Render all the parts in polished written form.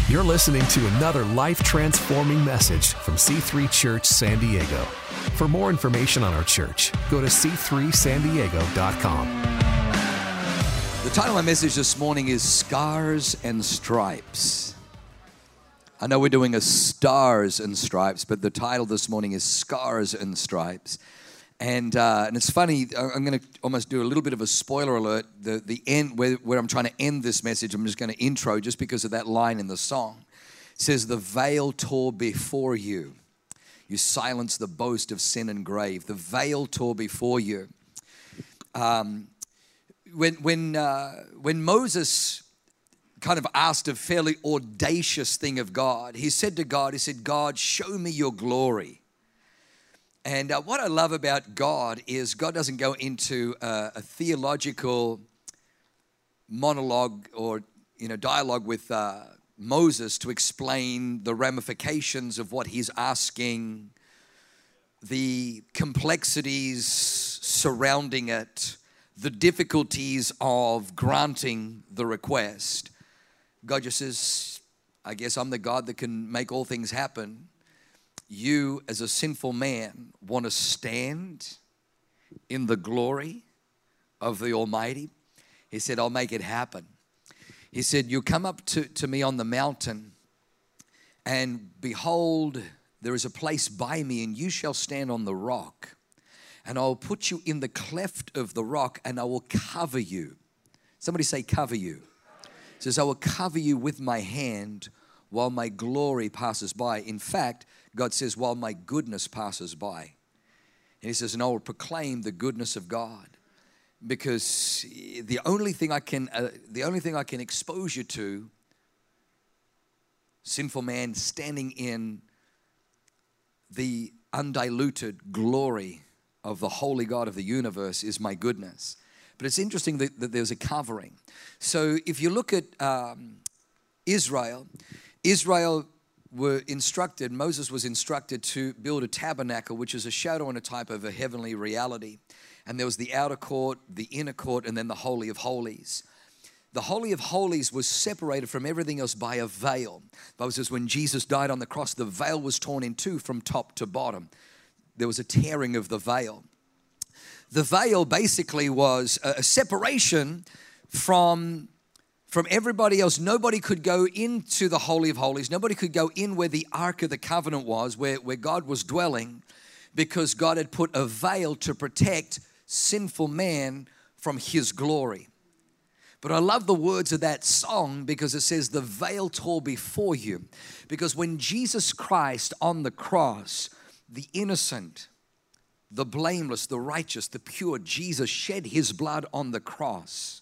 You're listening to another life-transforming message from C3 Church San Diego. For more information on our church, go to c3sandiego.com. The title of my message this morning is Scars and Stripes. I know we're doing a Stars and Stripes, but the title this morning is Scars and Stripes. And it's funny, I'm going to almost do a little bit of a spoiler alert. The end, where I'm trying to end this message, I'm just going to intro just because of that line in the song. It says, the veil tore before you. You silenced the boast of sin and grave. The veil tore before you. When Moses kind of asked a fairly audacious thing of God, he said to God, God, show me your glory. And what I love about God is God doesn't go into a theological monologue or dialogue with Moses to explain the ramifications of what he's asking, the complexities surrounding it, the difficulties of granting the request. God just says, I guess I'm the God that can make all things happen. You, as a sinful man, want to stand in the glory of the Almighty? He said, I'll make it happen. He said, you come up to me on the mountain, and behold, there is a place by me, and you shall stand on the rock. And I will put you in the cleft of the rock, and I will cover you. Somebody say, cover you. He says, I will cover you with my hand while my glory passes by. In fact, God says, while my goodness passes by. And he says, and I will proclaim the goodness of God. Because the only thing I can expose you to, sinful man standing in the undiluted glory of the holy God of the universe, is my goodness. But it's interesting that there's a covering. So if you look at Israel Moses was instructed to build a tabernacle, which is a shadow and a type of a heavenly reality. And there was the outer court, the inner court, and then the Holy of Holies. The Holy of Holies was separated from everything else by a veil. The Bible says when Jesus died on the cross, the veil was torn in two from top to bottom. There was a tearing of the veil. The veil basically was a separation from everybody else. Nobody could go into the Holy of Holies. Nobody could go in where the Ark of the Covenant was, where God was dwelling, because God had put a veil to protect sinful man from his glory. But I love the words of that song because it says, the veil tore before you. Because when Jesus Christ on the cross, the innocent, the blameless, the righteous, the pure, Jesus shed his blood on the cross.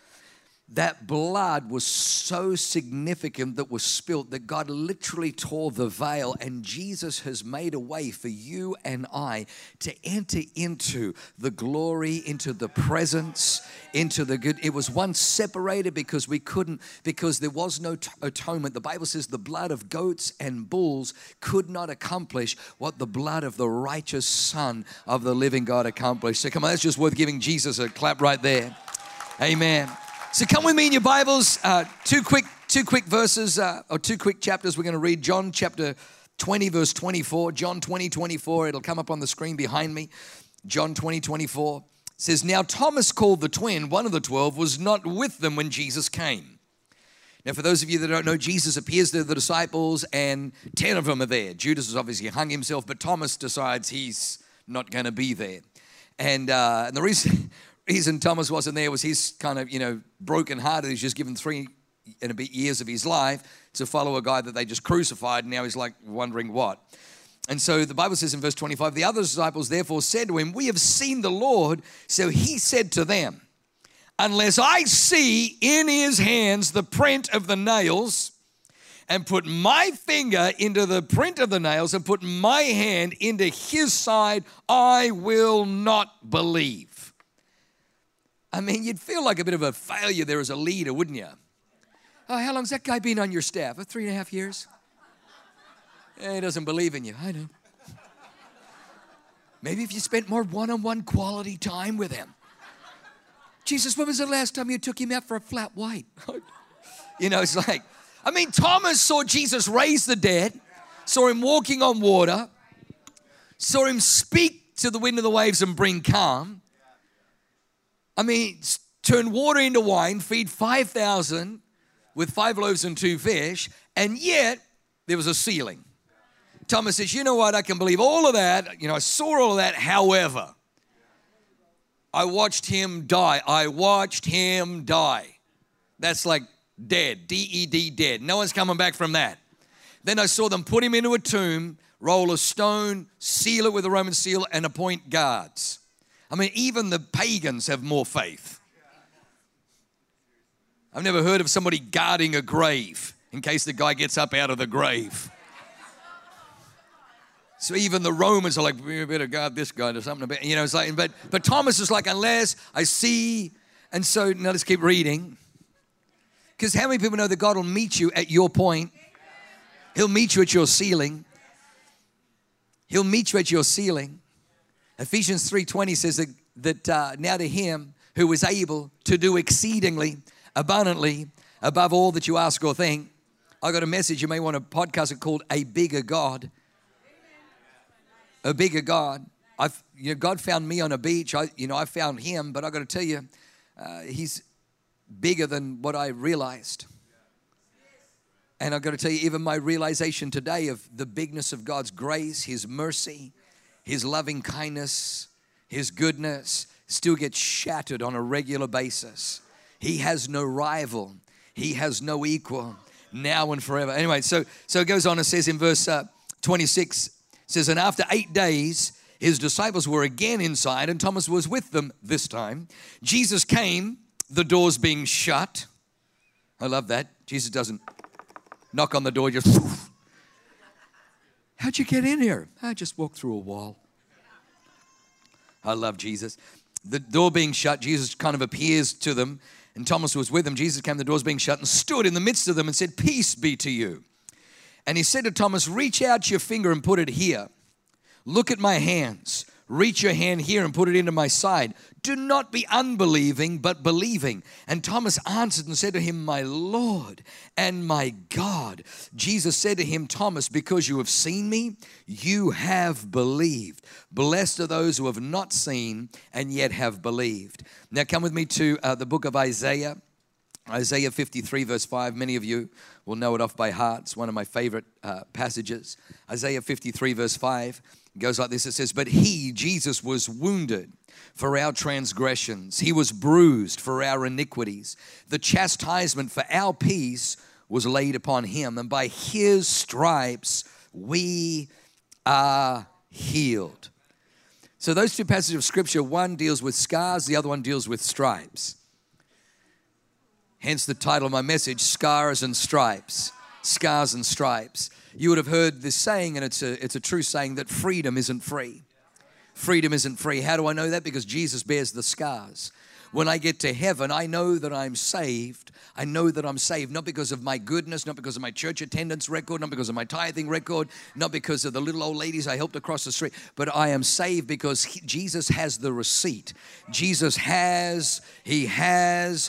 That blood was so significant that was spilt that God literally tore the veil, and Jesus has made a way for you and I to enter into the glory, into the presence, into the good. It was once separated because there was no atonement. The Bible says the blood of goats and bulls could not accomplish what the blood of the righteous Son of the living God accomplished. So come on, that's just worth giving Jesus a clap right there. Amen. So come with me in your Bibles, two quick verses, or two quick chapters we're going to read. John chapter 20, verse 24. John 20, 24. It'll come up on the screen behind me. John 20, 24 says, now Thomas, called the twin, one of the 12, was not with them when Jesus came. Now, for those of you that don't know, Jesus appears to the disciples, and 10 of them are there. Judas has obviously hung himself, but Thomas decides he's not going to be there. And the reason Thomas wasn't there was he's kind of, broken hearted. He's just given 3 and a bit years of his life to follow a guy that they just crucified. And now he's like wondering what. And so the Bible says in verse 25, the other disciples therefore said to him, we have seen the Lord. So he said to them, unless I see in his hands the print of the nails, and put my finger into the print of the nails, and put my hand into his side, I will not believe. I mean, you'd feel like a bit of a failure there as a leader, wouldn't you? Oh, how long's that guy been on your staff? 3.5 years? He doesn't believe in you. I know. Maybe if you spent more one-on-one quality time with him. Jesus, when was the last time you took him out for a flat white? It's like, I mean, Thomas saw Jesus raise the dead, saw him walking on water, saw him speak to the wind and the waves and bring calm. I mean, turn water into wine, feed 5,000 with 5 loaves and 2 fish, and yet there was a ceiling. Thomas says, you know what, I can believe all of that. I saw all of that. However, I watched him die. I watched him die. That's like dead, D-E-D, dead. No one's coming back from that. Then I saw them put him into a tomb, roll a stone, seal it with a Roman seal, and appoint guards. I mean, even the pagans have more faith. I've never heard of somebody guarding a grave in case the guy gets up out of the grave. So even the Romans are like, we better guard this guy or something. It's like, but Thomas is like, unless I see. And so now let's keep reading. Because how many people know that God will meet you at your point? He'll meet you at your ceiling. He'll meet you at your ceiling. Ephesians 3:20 says that now to him who is able to do exceedingly, abundantly, above all that you ask or think. I got a message. You may want to podcast it called A Bigger God. A bigger God. God found me on a beach. I found him, but I got to tell you, he's bigger than what I realized. And I've got to tell you, even my realization today of the bigness of God's grace, his mercy, his loving kindness, his goodness, still gets shattered on a regular basis. He has no rival. He has no equal, now and forever. Anyway, so it goes on and says in verse 26, it says, and after 8 days, his disciples were again inside, and Thomas was with them this time. Jesus came, the doors being shut. I love that. Jesus doesn't knock on the door, just, how'd you get in here? I just walked through a wall. I love Jesus. The door being shut, Jesus kind of appears to them, and Thomas was with them. Jesus came, the doors being shut, and stood in the midst of them and said, peace be to you. And he said to Thomas, reach out your finger and put it here. Look at my hands. Reach your hand here and put it into my side. Do not be unbelieving, but believing. And Thomas answered and said to him, my Lord and my God. Jesus said to him, Thomas, because you have seen me, you have believed. Blessed are those who have not seen and yet have believed. Now come with me to the book of Isaiah. Isaiah 53 verse 5, many of you will know it off by heart. It's one of my favorite passages. Isaiah 53 verse 5 goes like this. It says, but he, Jesus, was wounded for our transgressions. He was bruised for our iniquities. The chastisement for our peace was laid upon him. And by his stripes we are healed. So those two passages of scripture, one deals with scars, the other one deals with stripes. Hence the title of my message, Scars and Stripes. Scars and Stripes. You would have heard this saying, and it's a true saying, that freedom isn't free. Freedom isn't free. How do I know that? Because Jesus bears the scars. When I get to heaven, I know that I'm saved. I know that I'm saved, not because of my goodness, not because of my church attendance record, not because of my tithing record, not because of the little old ladies I helped across the street, but I am saved because Jesus has the receipt. Jesus has, he has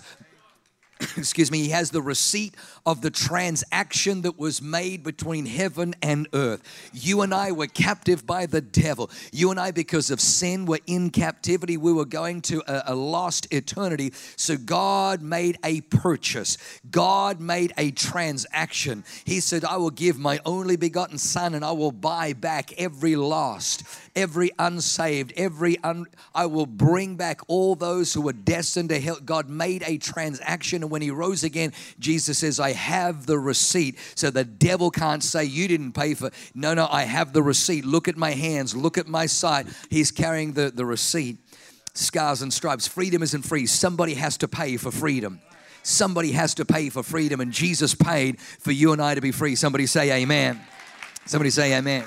the receipt of the transaction that was made between heaven and earth. You and I were captive by the devil. You and I, because of sin, were in captivity. We were going to a lost eternity. So God made a purchase. God made a transaction. He said, I will give my only begotten son and I will buy back every lost, every unsaved, I will bring back all those who were destined to hell. God made a transaction, and when he rose again, Jesus says, I have the receipt. So the devil can't say, you didn't pay for. No, I have the receipt. Look at my hands. Look at my side. He's carrying the receipt. Scars and stripes. Freedom isn't free. Somebody has to pay for freedom. Somebody has to pay for freedom, and Jesus paid for you and I to be free. Somebody say amen. Somebody say amen.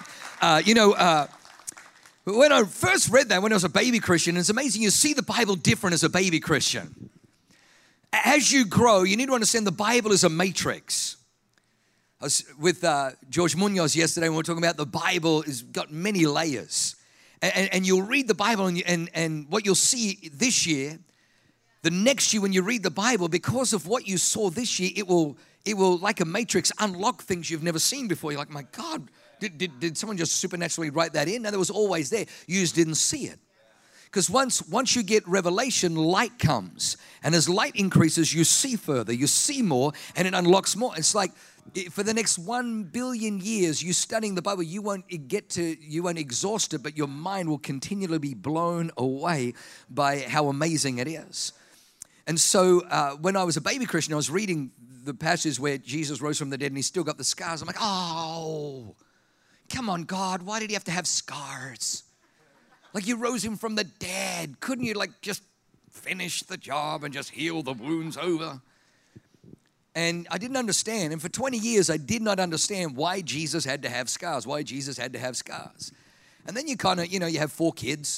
When I first read that when I was a baby Christian, it's amazing you see the Bible different as a baby Christian. As you grow, you need to understand the Bible is a matrix. I was with George Munoz yesterday, and we were talking about the Bible has got many layers. And you'll read the Bible, and what you'll see this year, the next year when you read the Bible, because of what you saw this year, it will it will, like a matrix, unlock things you've never seen before. You're like, my God, did someone just supernaturally write that in? No, that was always there. You just didn't see it. Because once you get revelation, light comes. And as light increases, you see further, you see more, and it unlocks more. It's like for the next 1 billion years, you studying the Bible, you won't exhaust it, but your mind will continually be blown away by how amazing it is. And so when I was a baby Christian, I was reading the passages where Jesus rose from the dead and he still got the scars. I'm like, oh, come on, God, why did he have to have scars? Like, you rose him from the dead. Couldn't you, like, just finish the job and just heal the wounds over? And I didn't understand. And for 20 years, I did not understand why Jesus had to have scars, why Jesus had to have scars. And then you kind of, you have 4 kids.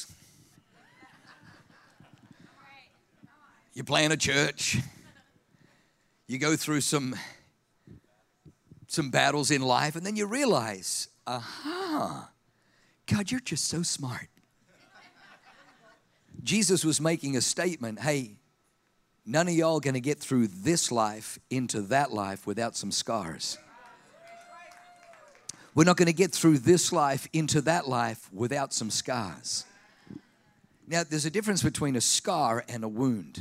You plan a church. You go through some battles in life, and then you realize, God, you're just so smart. Jesus was making a statement, hey, none of y'all going to get through this life into that life without some scars. We're not going to get through this life into that life without some scars. Now, there's a difference between a scar and a wound.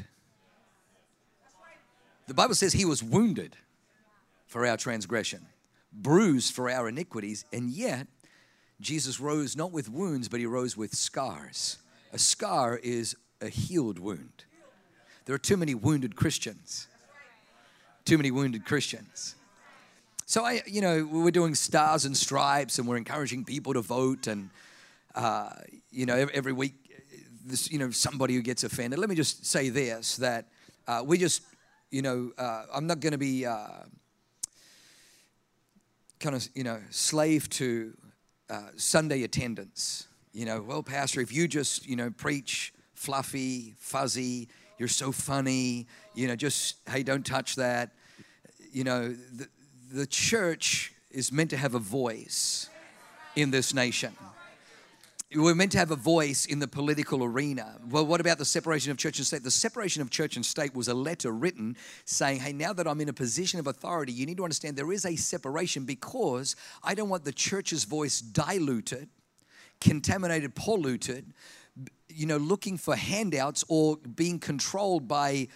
The Bible says he was wounded for our transgression, bruised for our iniquities, and yet Jesus rose not with wounds, but he rose with scars. A scar is a healed wound. There are too many wounded Christians. Too many wounded Christians. So we're doing Stars and Stripes, and we're encouraging people to vote, and every week, somebody who gets offended. Let me just say this: that we just, I'm not going to be slave to Sunday attendance. Well, Pastor, if you just, preach fluffy, fuzzy, you're so funny, hey, don't touch that. The church is meant to have a voice in this nation. We're meant to have a voice in the political arena. Well, what about the separation of church and state? The separation of church and state was a letter written saying, hey, now that I'm in a position of authority, you need to understand there is a separation, because I don't want the church's voice diluted, contaminated, polluted, looking for handouts or being controlled by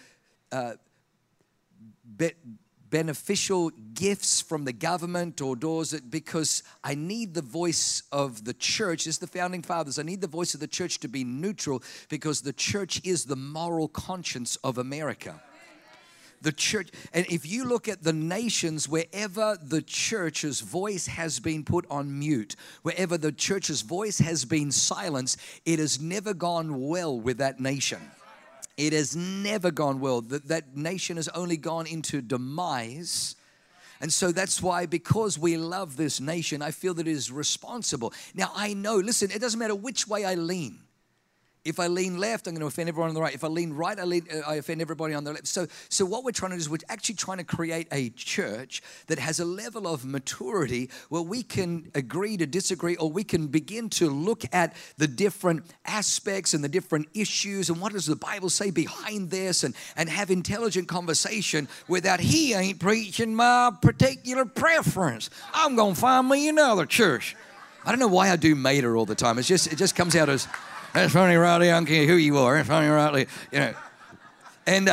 beneficial gifts from the government or doors, because I need the voice of the church. This is the founding fathers. I need the voice of the church to be neutral, because the church is the moral conscience of America. The church, and if you look at the nations, wherever the church's voice has been put on mute, wherever the church's voice has been silenced, it has never gone well with that nation. It has never gone well. That nation has only gone into demise. And so that's why, because we love this nation, I feel that it is responsible. Now, I know, listen, it doesn't matter which way I lean. If I lean left, I'm going to offend everyone on the right. If I lean right, I offend everybody on the left. So what we're trying to do is we're actually trying to create a church that has a level of maturity where we can agree to disagree, or we can begin to look at the different aspects and the different issues and what does the Bible say behind this, and have intelligent conversation without, he ain't preaching my particular preference. I'm going to find me another church. I don't know why I do Mater all the time. It just comes out as, that's funny, Riley. I don't care who you are. That's funny, Riley. And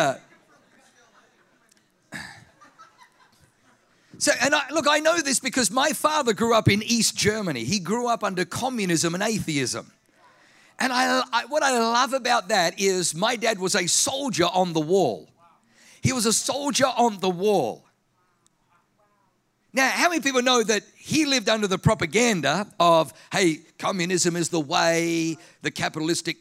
I know this because my father grew up in East Germany. He grew up under communism and atheism. And what I love about that is my dad was a soldier on the wall. He was a soldier on the wall. Now, how many people know that he lived under the propaganda of, hey, communism is the way, the capitalistic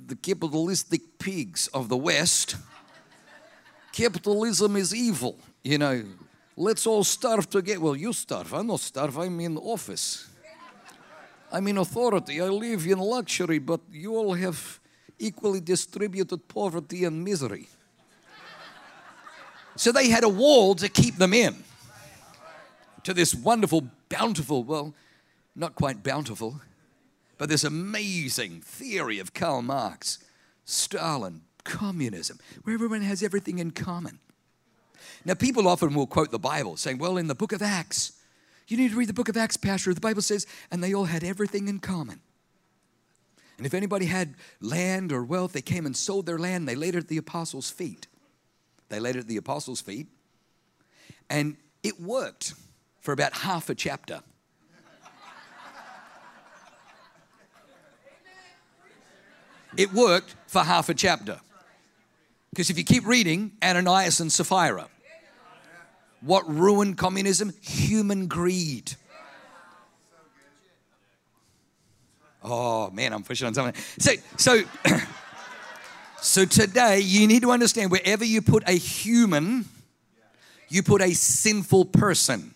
pigs of the West. Capitalism is evil, Let's all starve together. Well, you starve. I'm not starve. I'm in office. I'm in authority. I live in luxury, but you all have equally distributed poverty and misery. So they had a wall to keep them in. To this wonderful, bountiful, well, not quite bountiful, but this amazing theory of Karl Marx, Stalin, communism, where everyone has everything in common. Now, people often will quote the Bible saying, well, in the book of Acts, you need to read the book of Acts, Pastor. The Bible says, and they all had everything in common. And if anybody had land or wealth, they came and sold their land. They laid it at the apostles' feet. They laid it at the apostles' feet. And it worked for about half a chapter. It worked for half a chapter. Because if you keep reading, Ananias and Sapphira, what ruined communism? Human greed. Oh man, I'm pushing on something. So today you need to understand, wherever you put a human, you put a sinful person.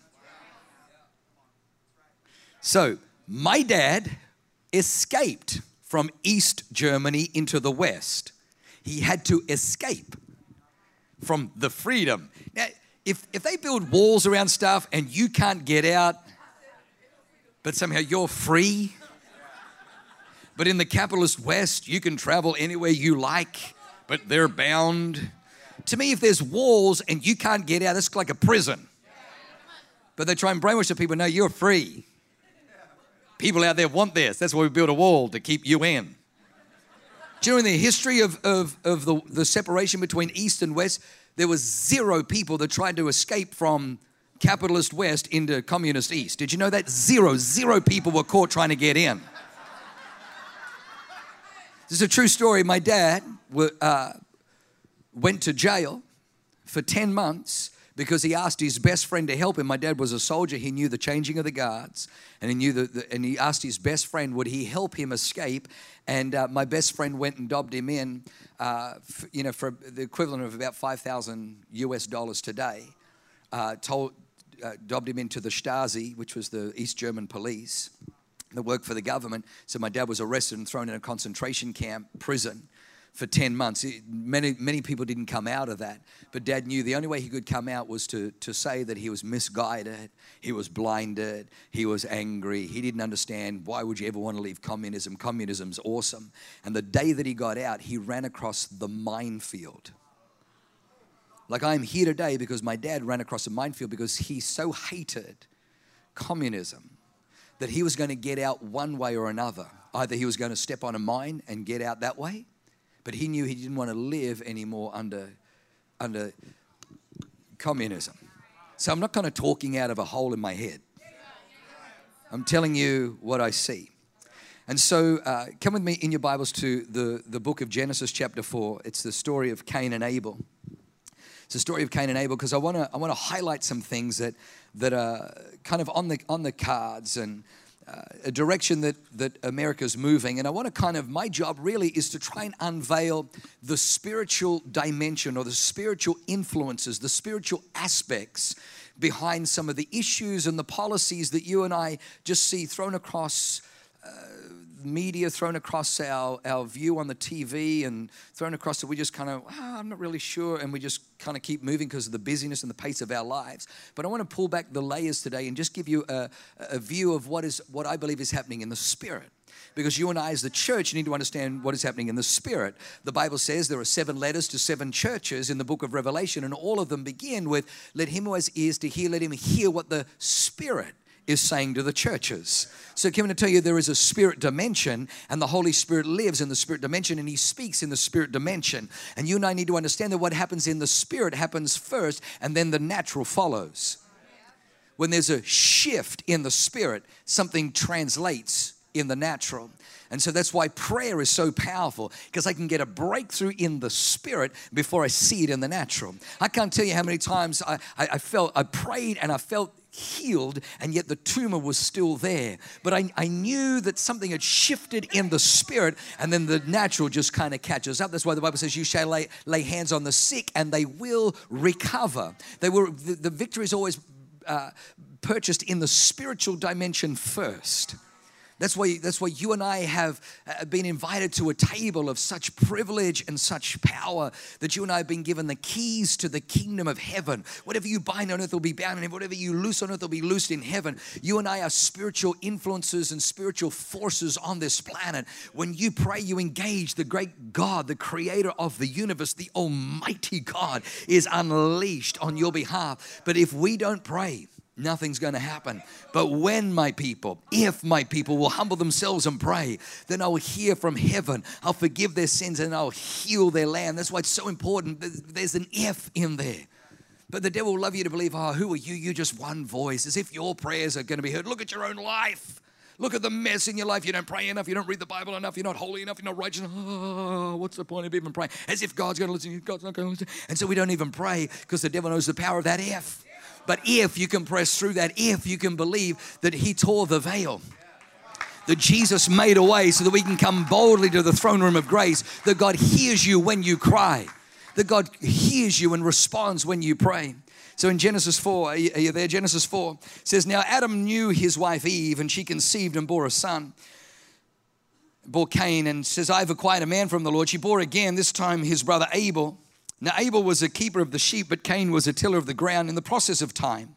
So my dad escaped from East Germany into the West. He had to escape from the freedom. Now, if they build walls around stuff and you can't get out, but somehow you're free, but in the capitalist West, you can travel anywhere you like, but they're bound. To me, if there's walls and you can't get out, it's like a prison. But they try and brainwash the people, no, you're free. People out there want this. That's why we build a wall, to keep you in. Do you know in the history of the separation between East and West, there was 0 people that tried to escape from capitalist West into communist East. Did you know that? 0 people were caught trying to get in. This is a true story. My dad went to jail for 10 months because he asked his best friend to help him. My dad was a soldier. He knew the changing of the guards, and he knew and he asked his best friend, would he help him escape? And my best friend went and dobbed him in, for the equivalent of about $5,000 today. Dobbed him into the Stasi, which was the East German police that worked for the government. So my dad was arrested and thrown in a concentration camp, prison, for 10 months. Many people didn't come out of that. But Dad knew the only way he could come out was to say that he was misguided, he was blinded, he was angry. He didn't understand, why would you ever want to leave communism? Communism's awesome. And the day that he got out, he ran across the minefield. Like I'm here today because my dad ran across a minefield because he so hated communism that he was going to get out one way or another. Either he was going to step on a mine and get out that way, but he knew he didn't want to live anymore under communism. So I'm not kind of talking out of a hole in my head. I'm telling you what I see. And so come with me in your Bibles to the book of Genesis chapter 4. It's the story of Cain and Abel. It's the story of Cain and Abel because I want to highlight some things that are kind of on the cards and a direction that America's moving. And I want to my job really is to try and unveil the spiritual dimension or the spiritual influences, the spiritual aspects behind some of the issues and the policies that you and I just see thrown across media, thrown across our view on the TV, and thrown across that we just kind of, I'm not really sure, and we just kind of keep moving because of the busyness and the pace of our lives. But I want to pull back the layers today and just give you a view of what I believe is happening in the Spirit. Because you and I as the church need to understand what is happening in the Spirit. The Bible says there are 7 letters to 7 churches in the book of Revelation, and all of them begin with, let him who has ears to hear, let him hear what the Spirit is saying to the churches. So Kevin, to tell you, there is a spirit dimension, and the Holy Spirit lives in the spirit dimension, and he speaks in the spirit dimension. And you and I need to understand that what happens in the spirit happens first, and then the natural follows. When there's a shift in the spirit, something translates in the natural. And so that's why prayer is so powerful, because I can get a breakthrough in the spirit before I see it in the natural. I can't tell you how many times I prayed and I felt healed, and yet the tumor was still there. But I knew that something had shifted in the spirit, and then the natural just kind of catches up. That's why the Bible says you shall lay hands on the sick and they will recover. The victory is always purchased in the spiritual dimension first. That's why you and I have been invited to a table of such privilege and such power, that you and I have been given the keys to the kingdom of heaven. Whatever you bind on earth will be bound in heaven. Whatever you loose on earth will be loosed in heaven. You and I are spiritual influences and spiritual forces on this planet. When you pray, you engage the great God, the creator of the universe. The almighty God is unleashed on your behalf. But if we don't pray, nothing's going to happen. But when my people, if my people will humble themselves and pray, then I will hear from heaven. I'll forgive their sins and I'll heal their land. That's why it's so important. There's an if in there. But the devil will love you to believe, oh, who are you? You're just one voice, as if your prayers are going to be heard. Look at your own life. Look at the mess in your life. You don't pray enough. You don't read the Bible enough. You're not holy enough. You're not righteous enough. Oh, what's the point of even praying? As if God's going to listen. God's not going to listen. And so we don't even pray because the devil knows the power of that if. But if you can press through that, if you can believe that he tore the veil, that Jesus made a way so that we can come boldly to the throne room of grace, that God hears you when you cry, that God hears you and responds when you pray. So in Genesis 4, are you there? Genesis 4 says, now Adam knew his wife Eve, and she conceived and bore a son, bore Cain, and says, I have acquired a man from the Lord. She bore again, this time his brother Abel. Now Abel was a keeper of the sheep, but Cain was a tiller of the ground. In the process of time,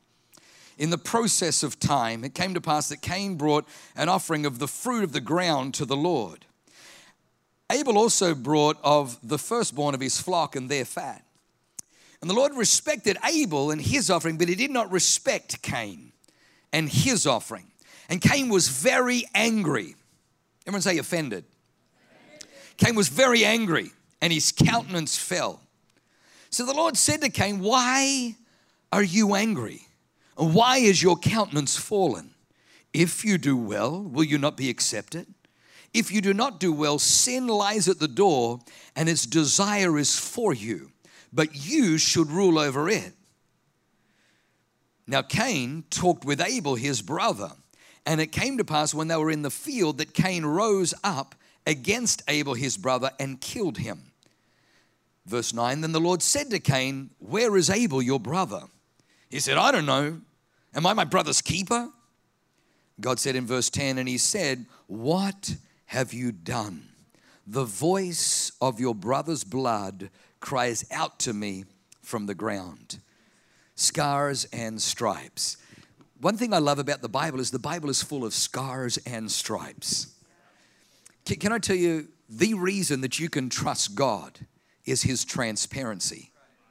it came to pass that Cain brought an offering of the fruit of the ground to the Lord. Abel also brought of the firstborn of his flock and their fat. And the Lord respected Abel and his offering, but he did not respect Cain and his offering. And Cain was very angry. Everyone say offended. Cain was very angry, and his countenance fell. So the Lord said to Cain, why are you angry? Why is your countenance fallen? If you do well, will you not be accepted? If you do not do well, sin lies at the door, and its desire is for you, but you should rule over it. Now Cain talked with Abel, his brother, and it came to pass when they were in the field that Cain rose up against Abel, his brother, and killed him. Verse 9, then the Lord said to Cain, where is Abel, your brother? He said, I don't know. Am I my brother's keeper? God said in verse 10, and he said, what have you done? The voice of your brother's blood cries out to me from the ground. Scars and stripes. One thing I love about the Bible is full of scars and stripes. Can I tell you, the reason that you can trust God is his transparency.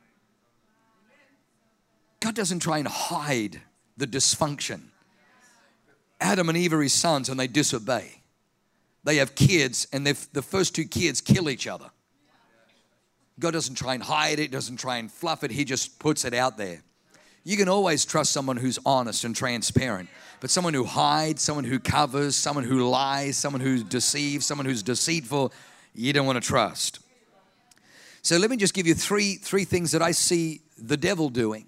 God doesn't try and hide the dysfunction. Adam and Eve are his sons, and they disobey. They have kids, and the first two kids kill each other. God doesn't try and hide it, doesn't try and fluff it. He just puts it out there. You can always trust someone who's honest and transparent, but someone who hides, someone who covers, someone who lies, someone who deceives, someone who's deceitful, you don't want to trust. So let me just give you three things that I see the devil doing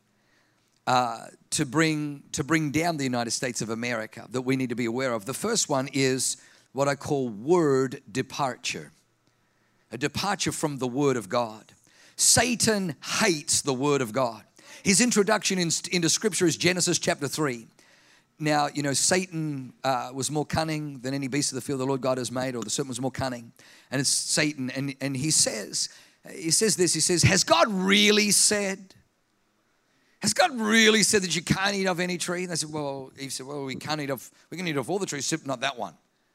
to bring down the United States of America that we need to be aware of. The first one is what I call word departure, a departure from the Word of God. Satan hates the Word of God. His introduction into Scripture is Genesis chapter 3. Now, you know, Satan was more cunning than any beast of the field the Lord God has made, or the serpent was more cunning. And it's Satan, and he says this, has God really said? Has God really said that you can't eat of any tree? And they said, Eve said, we can eat of all the trees, except not that one.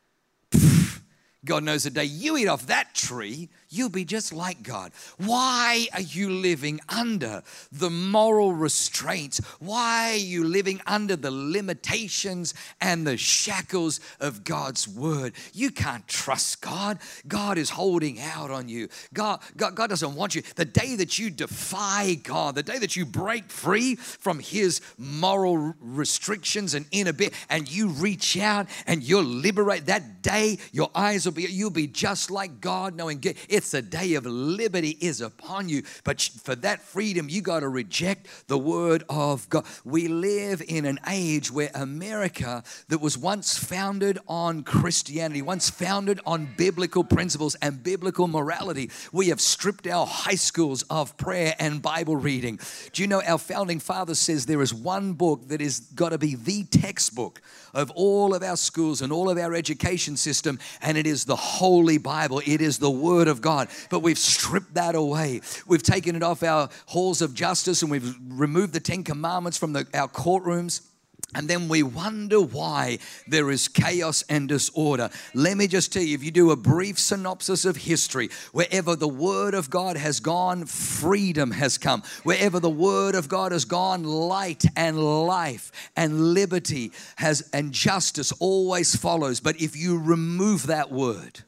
God knows the day you eat off that tree, you'll be just like God. Why are you living under the moral restraints? Why are you living under the limitations and the shackles of God's word? You can't trust God. God is holding out on you. God doesn't want you. The day that you defy God, the day that you break free from his moral restrictions and inhibitions, and you reach out and you're liberated, that day your eyes you'll be just like God, knowing it's a day of liberty is upon you. But for that freedom, you got to reject the word of God. We live in an age where America, that was once founded on Christianity, once founded on biblical principles and biblical morality, we have stripped our high schools of prayer and Bible reading. Do you know our founding father says there is one book that is got to be the textbook of all of our schools and all of our education system, and it is the Holy Bible. It is the Word of God. But we've stripped that away. We've taken it off our halls of justice, and we've removed the 10 Commandments from our courtrooms. And then we wonder why there is chaos and disorder. Let me just tell you, if you do a brief synopsis of history, wherever the Word of God has gone, freedom has come. Wherever the Word of God has gone, light and life and liberty and justice always follows. But if you remove that word,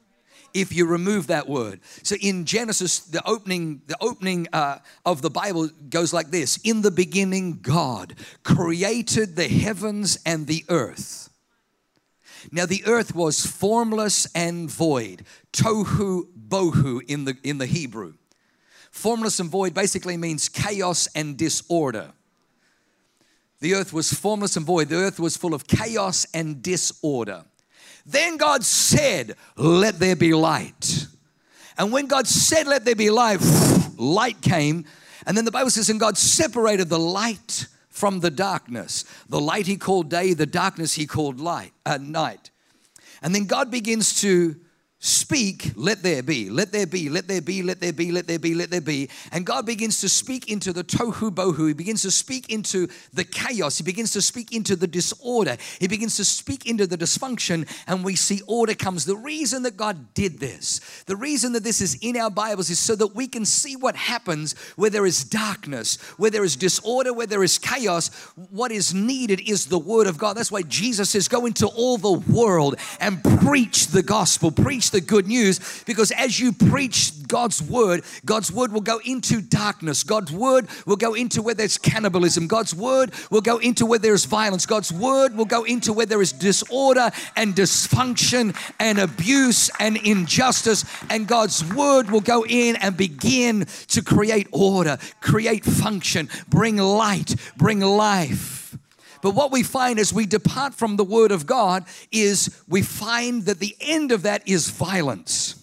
so in Genesis, the opening of the Bible goes like this. In the beginning, God created the heavens and the earth. Now the earth was formless and void. Tohu bohu in the Hebrew. Formless and void basically means chaos and disorder. The earth was formless and void. The earth was full of chaos and disorder. Then God said, let there be light. And when God said, let there be light, light came. And then the Bible says, and God separated the light from the darkness. The light he called day, the darkness he called night. And then God begins to speak, let there be, let there be, let there be, let there be, let there be, let there be. And God begins to speak into the tohu bohu. He begins to speak into the chaos. He begins to speak into the disorder. He begins to speak into the dysfunction, and we see order comes. The reason that God did this, the reason that this is in our Bibles is so that we can see what happens where there is darkness, where there is disorder, where there is chaos. What is needed is the Word of God. That's why Jesus says, go into all the world and preach the gospel, preach the good news, because as you preach God's word will go into darkness. God's word will go into where there's cannibalism. God's word will go into where there's violence. God's word will go into where there is disorder and dysfunction and abuse and injustice. And God's word will go in and begin to create order, create function, bring light, bring life. But what we find as we depart from the Word of God is we find that the end of that is violence.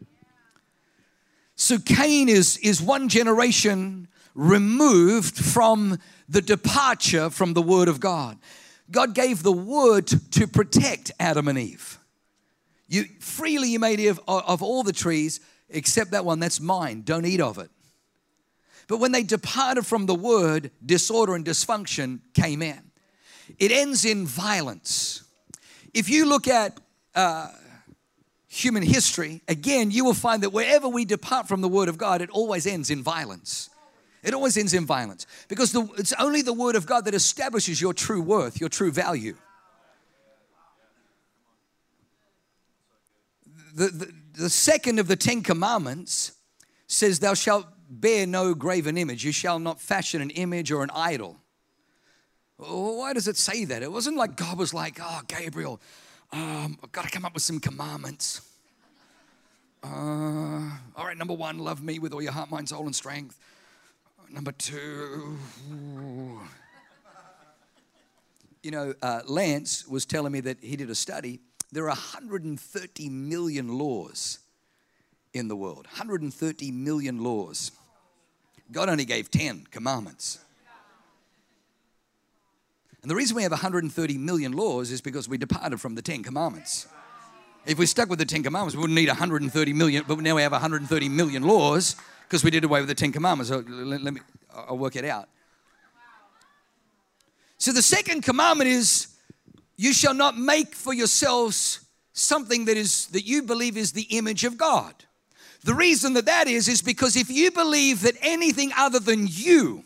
So Cain is one generation removed from the departure from the Word of God. God gave the Word to protect Adam and Eve. Freely you may eat of all the trees except that one, that's mine, don't eat of it. But when they departed from the Word, disorder and dysfunction came in. It ends in violence. If you look at human history, again, you will find that wherever we depart from the Word of God, it always ends in violence. It always ends in violence because it's only the Word of God that establishes your true worth, your true value. The second of the 10 Commandments says, thou shalt bear no graven image. You shall not fashion an image or an idol. Why does it say that? It wasn't like God was like, oh, Gabriel, I've got to come up with some commandments. All right, number 1, love me with all your heart, mind, soul, and strength. Number 2, Lance was telling me that he did a study. There are 130 million laws in the world. 130 million laws. God only gave 10 commandments. And the reason we have 130 million laws is because we departed from the 10 commandments. If we stuck with the 10 commandments, we wouldn't need 130 million, but now we have 130 million laws because we did away with the 10 commandments. So I'll work it out. So the second commandment is, you shall not make for yourselves something that you believe is the image of God. The reason that is because if you believe that anything other than you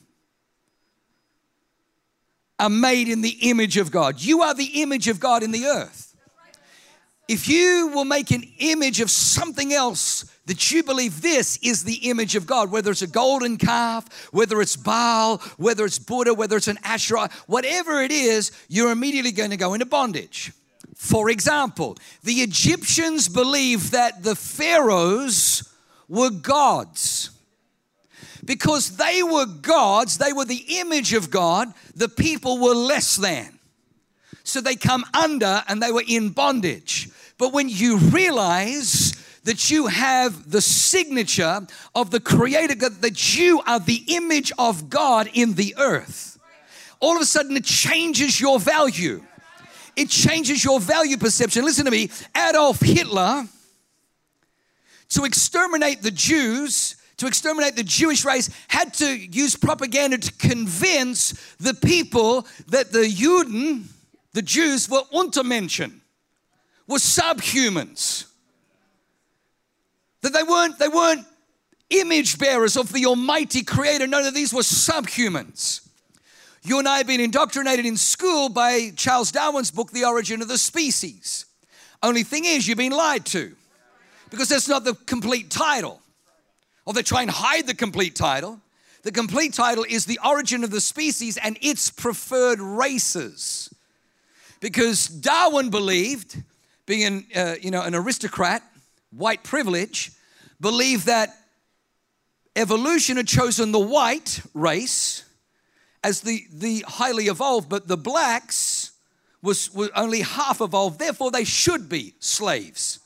are made in the image of God. You are the image of God in the earth. If you will make an image of something else that you believe this is the image of God, whether it's a golden calf, whether it's Baal, whether it's Buddha, whether it's an Asherah, whatever it is, you're immediately going to go into bondage. For example, the Egyptians believed that the pharaohs were gods. Because they were gods, they were the image of God, the people were less than. So they come under and they were in bondage. But when you realize that you have the signature of the Creator God, that you are the image of God in the earth, all of a sudden it changes your value. It changes your value perception. Listen to me. Adolf Hitler, to exterminate the Jews, to exterminate the Jewish race, had to use propaganda to convince the people that the Juden, the Jews, were Untermenschen, were subhumans. That they weren't image bearers of the Almighty Creator. No, that these were subhumans. You and I have been indoctrinated in school by Charles Darwin's book, The Origin of the Species. Only thing is, you've been lied to, because that's not the complete title. Or they try and hide the complete title. The complete title is The Origin of the Species and Its Preferred Races. Because Darwin believed, being an aristocrat, white privilege, believed that evolution had chosen the white race as the highly evolved, but the blacks were only half evolved, therefore they should be slaves.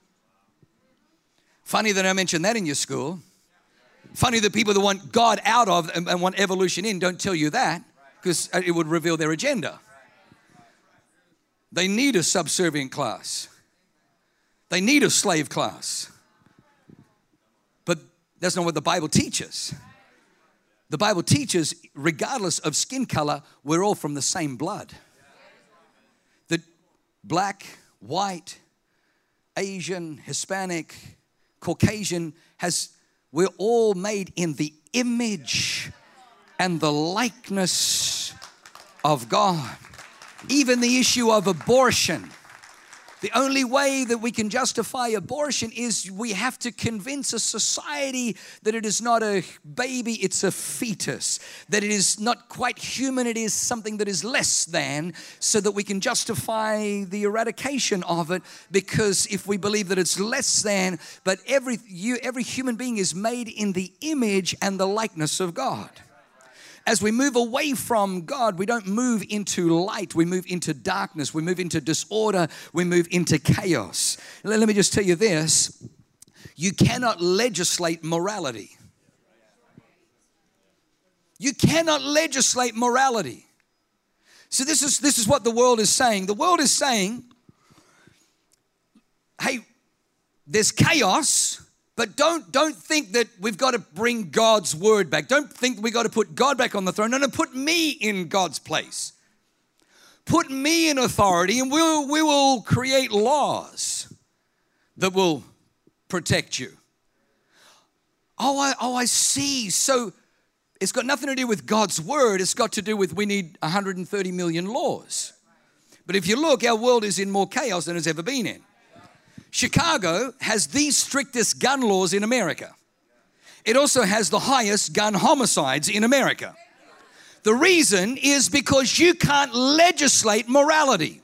Funny that I mentioned that in your school. Funny that people that want God out of and want evolution in don't tell you that, because it would reveal their agenda. They need a subservient class. They need a slave class. But that's not what the Bible teaches. The Bible teaches, regardless of skin color, we're all from the same blood. That black, white, Asian, Hispanic, Caucasian, we're all made in the image and the likeness of God. Even the issue of abortion. The only way that we can justify abortion is we have to convince a society that it is not a baby, it's a fetus. That it is not quite human, it is something that is less than, so that we can justify the eradication of it. Because if we believe that it's less than, but every human being is made in the image and the likeness of God. As we move away from God, we don't move into light. We move into darkness. We move into disorder. We move into chaos. Let me just tell you this. You cannot legislate morality. You cannot legislate morality. So this is what the world is saying. The world is saying, hey, there's chaos. But don't think that we've got to bring God's word back. Don't think we've got to put God back on the throne. No, put me in God's place. Put me in authority, and we will create laws that will protect you. Oh, I see. So it's got nothing to do with God's word. It's got to do with we need 130 million laws. But if you look, our world is in more chaos than it's ever been in. Chicago has the strictest gun laws in America. It also has the highest gun homicides in America. The reason is because you can't legislate morality.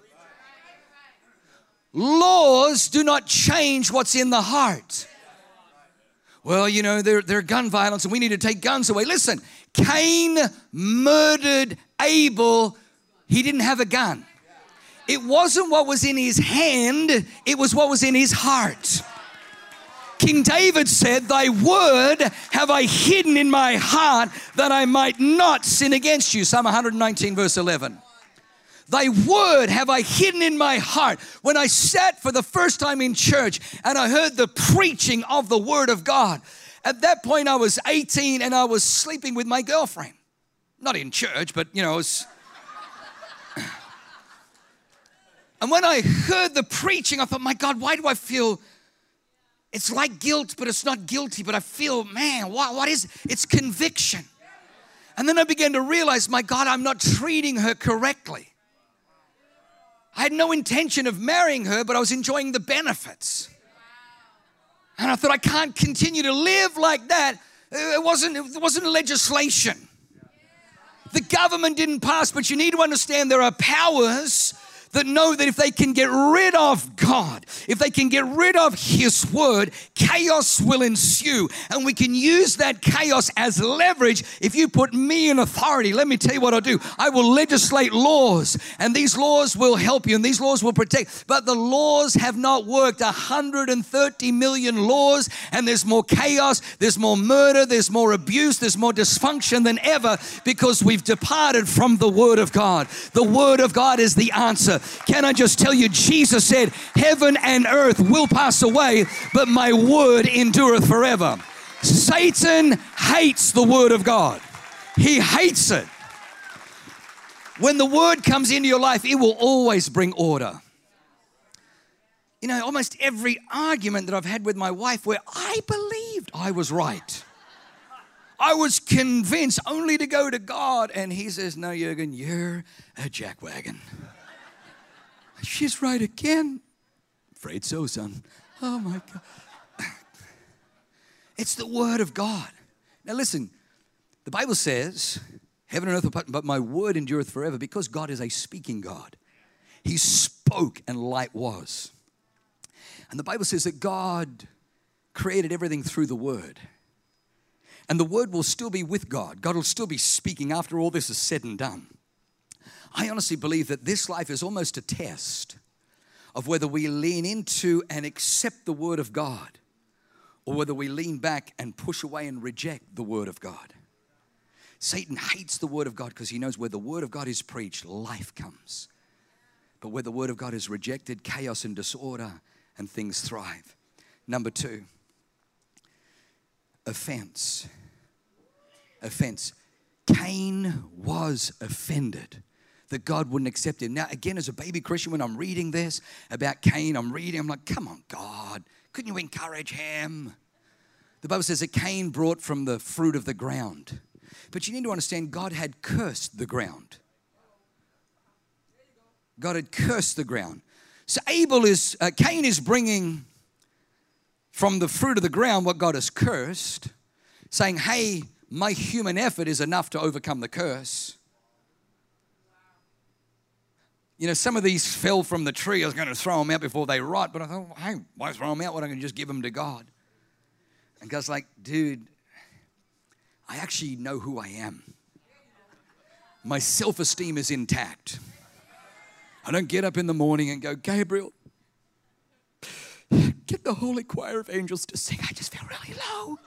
Laws do not change what's in the heart. Well, they're gun violence and we need to take guns away. Listen, Cain murdered Abel. He didn't have a gun. It wasn't what was in his hand, it was what was in his heart. King David said, "Thy word have I hidden in my heart that I might not sin against you." Psalm 119 verse 11. Thy word have I hidden in my heart. When I sat for the first time in church and I heard the preaching of the word of God, at that point I was 18 and I was sleeping with my girlfriend. Not in church, but I was... And when I heard the preaching, I thought, my God, why do I feel, it's like guilt, but it's not guilty, but I feel, man, what is it? It's conviction. And then I began to realize, my God, I'm not treating her correctly. I had no intention of marrying her, but I was enjoying the benefits. And I thought, I can't continue to live like that. It wasn't legislation. The government didn't pass, but you need to understand there are powers that know that if they can get rid of God, if they can get rid of His word, chaos will ensue. And we can use that chaos as leverage. If you put me in authority, let me tell you what I'll do. I will legislate laws, and these laws will help you, and these laws will protect. But the laws have not worked. 130 million laws, and there's more chaos, there's more murder, there's more abuse, there's more dysfunction than ever because we've departed from the Word of God. The Word of God is the answer. Can I just tell you, Jesus said, heaven and earth will pass away, but my word endureth forever. Satan hates the Word of God. He hates it. When the Word comes into your life, it will always bring order. You know, almost every argument that I've had with my wife where I believed I was right. I was convinced only to go to God, and He says, no, Jürgen, you're a jackwagon. She's right again. Afraid so, son. Oh, my God. It's the Word of God. Now, listen, the Bible says, heaven and earth will pass, but my word endureth forever, because God is a speaking God. He spoke, and light was. And the Bible says that God created everything through the Word. And the Word will still be with God. God will still be speaking after all this is said and done. I honestly believe that this life is almost a test of whether we lean into and accept the Word of God, or whether we lean back and push away and reject the Word of God. Satan hates the Word of God because he knows where the Word of God is preached, life comes. But where the Word of God is rejected, chaos and disorder and things thrive. Number 2, offense. Offense. Cain was offended that God wouldn't accept him. Now, again, as a baby Christian, when I'm reading this about Cain, I'm like, come on, God, couldn't you encourage him? The Bible says that Cain brought from the fruit of the ground. But you need to understand, God had cursed the ground. God had cursed the ground. So Cain is bringing from the fruit of the ground what God has cursed, saying, hey, my human effort is enough to overcome the curse. You know, some of these fell from the tree. I was going to throw them out before they rot, but I thought, hey, why throw them out? Why don't I just give them to God? And God's like, dude, I actually know who I am. My self-esteem is intact. I don't get up in the morning and go, Gabriel, get the holy choir of angels to sing. I just feel really low.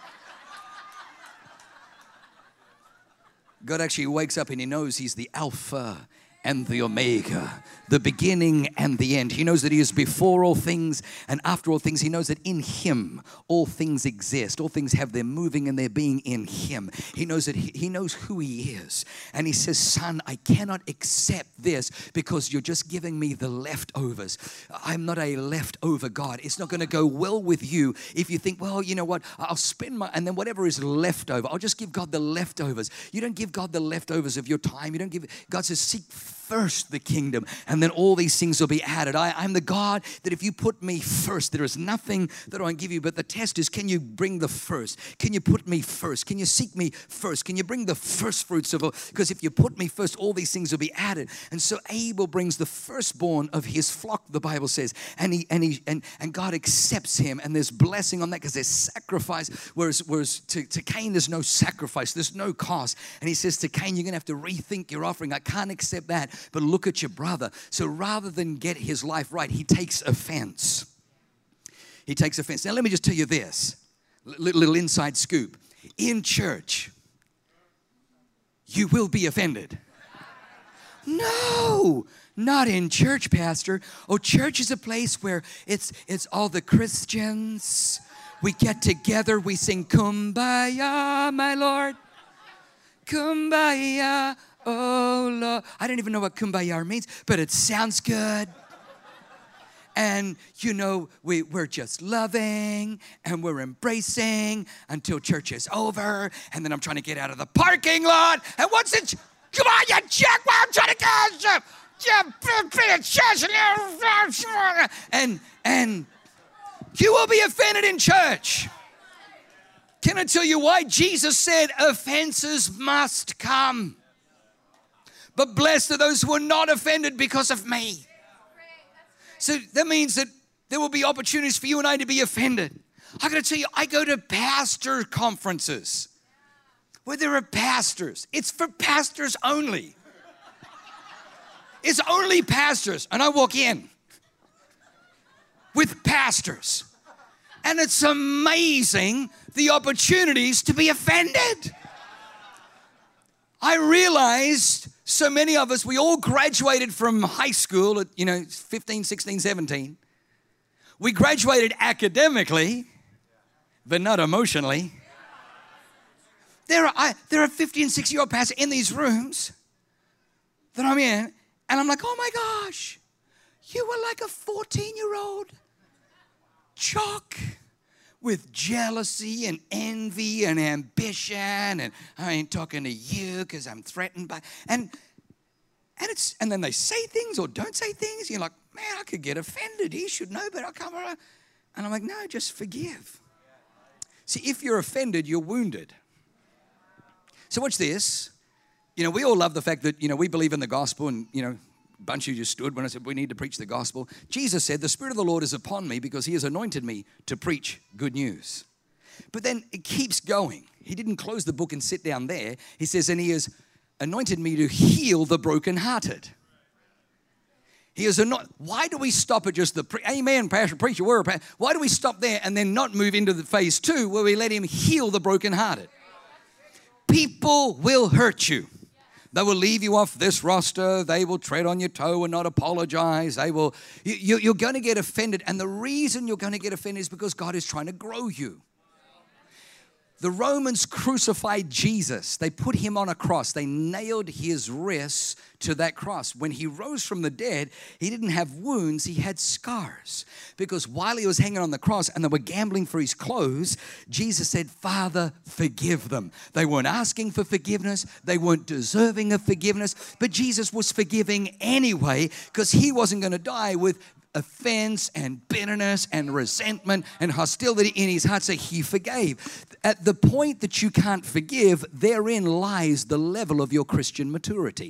God actually wakes up and He knows He's the Alpha and the Omega, the beginning and the end. He knows that He is before all things and after all things. He knows that in Him all things exist. All things have their moving and their being in Him. He knows that He knows who He is. And He says, son, I cannot accept this because you're just giving me the leftovers. I'm not a leftover God. It's not going to go well with you if you think, well, you know what, I'll spend and then whatever is left over, I'll just give God the leftovers. You don't give God the leftovers of your time. You don't give, God says, seek first the kingdom, and then all these things will be added. I'm the God that if you put me first, there is nothing that I won't give you. But the test is, can you bring the first? Can you put me first? Can you seek me first? Can you bring the first fruits of all? Because if you put me first, all these things will be added. And so Abel brings the firstborn of his flock, the Bible says, and God accepts him, and there's blessing on that because there's sacrifice. Whereas to Cain, there's no sacrifice, there's no cost. And He says to Cain, you're going to have to rethink your offering. I can't accept that. But look at your brother. So rather than get his life right, he takes offense. He takes offense. Now let me just tell you this, little inside scoop. In church, you will be offended. No, not in church, Pastor. Oh, church is a place where it's all the Christians. We get together, we sing Kumbaya, my Lord. Kumbaya. Oh, Lord. I don't even know what kumbaya means, but it sounds good. And, you know, we're just loving and we're embracing until church is over. And then I'm trying to get out of the parking lot. And once it's, come on, you jack, well, I'm trying to go. And you will be offended in church. Can I tell you why? Jesus said offenses must come. But blessed are those who are not offended because of me. So that means that there will be opportunities for you and I to be offended. I got to tell you, I go to pastor conferences where there are pastors. It's for pastors only. It's only pastors. And I walk in with pastors. And it's amazing the opportunities to be offended. I realized so many of us, we all graduated from high school at, 15, 16, 17. We graduated academically, but not emotionally. There are 50 and 60-year-old pastors in these rooms that I'm in, and I'm like, oh my gosh, you were like a 14-year-old jock with jealousy and envy and ambition, and I ain't talking to you because I'm threatened by, and then they say things or don't say things. You're like, man, I could get offended. He should know, but I'll come around. And I'm like, no, just forgive. See, if you're offended, you're wounded. So watch this. We all love the fact that, we believe in the gospel, and, a bunch of you just stood when I said we need to preach the gospel. Jesus said, the Spirit of the Lord is upon me because he has anointed me to preach good news. But then it keeps going. He didn't close the book and sit down there. He says, and he has anointed me to heal the brokenhearted. He is anointed. Why do we stop at just the, amen, pastor, preacher, word? Why do we stop there and then not move into the phase 2 where we let him heal the brokenhearted? People will hurt you. They will leave you off this roster. They will tread on your toe and not apologize. You're going to get offended. And the reason you're going to get offended is because God is trying to grow you. The Romans crucified Jesus. They put him on a cross. They nailed his wrists to that cross. When he rose from the dead, he didn't have wounds, he had scars. Because while he was hanging on the cross and they were gambling for his clothes, Jesus said, Father, forgive them. They weren't asking for forgiveness. They weren't deserving of forgiveness. But Jesus was forgiving anyway because he wasn't going to die with offense and bitterness and resentment and hostility in his heart, so he forgave. At the point that you can't forgive, therein lies the level of your Christian maturity.